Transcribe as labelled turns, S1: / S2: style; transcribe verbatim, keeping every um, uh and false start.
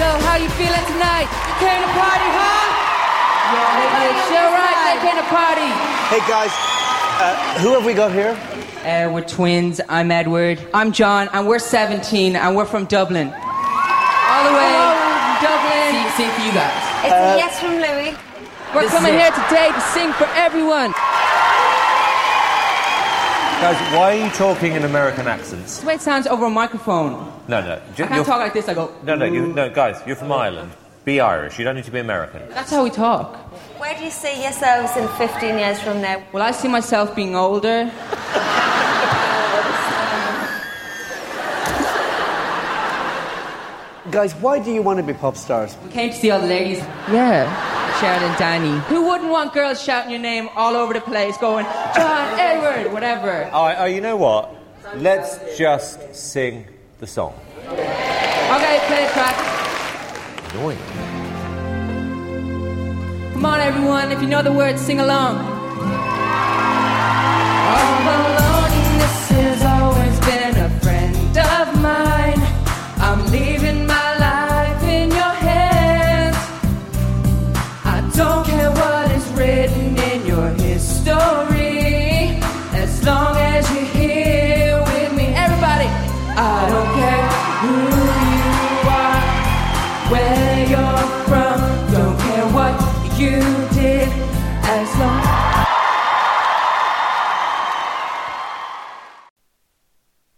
S1: how you feeling tonight? You came to party, huh? Yeah, sure right, they came to party.
S2: Hey, guys, uh, who have we got here?
S1: Uh, we're twins. I'm Edward. I'm John, and we're seventeen, and we're from Dublin. All the way from Dublin.
S3: Sing, sing for you guys.
S4: It's
S2: Uh,
S4: a yes from Louis.
S1: We're
S3: This
S1: coming
S3: is it.
S1: here today to sing for everyone.
S5: Guys, why are you talking in American accents?
S1: That's the way it sounds over a microphone.
S5: No, no. Ju-
S1: I can't
S5: you're-
S1: talk like this. I go.
S5: No, no, you, no, guys, you're from Ireland. Be Irish. You don't need to be American.
S1: That's how we talk.
S4: Where do you see yourselves in fifteen years from now?
S1: Well, I see myself being older.
S2: Guys, why do you want to be pop stars?
S1: We came to see all the ladies. Yeah. Sharon and Danny. Who wouldn't want girls shouting your name all over the place, going, John, Edward, whatever.
S5: Oh, oh, you know what? Let's just sing the song.
S1: Okay, play the track.
S5: Annoying.
S1: Come on, everyone. If you know the words, sing along.